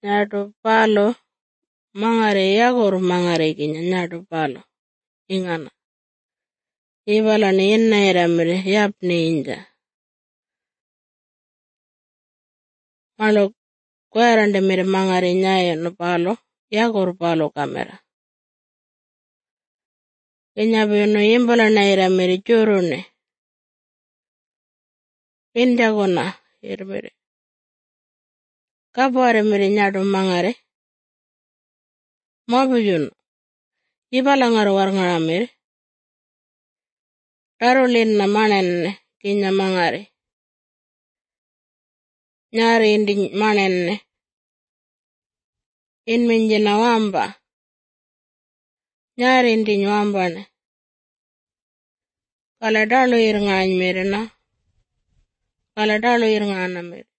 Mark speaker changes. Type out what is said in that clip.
Speaker 1: Nyadu palo mangare yagoru mangare kinya nyadu palo ingana. Ibala ni inna iramire yapni inja. Malo kwerande mire mangare nyayo no palo yagoru palo kamera. Inyabiyono imbala na iramire churune. Injagona irmire. Kabore mire nyadu mangare. Mobiyun. Ibala ngaru warngaramire. Darulin na manenne kinya mangare. Nyari indi manenne. Inminjina wamba. Nyari indi nyuambane. Kala dalu irngany mire na. Kala dalu irngana mire.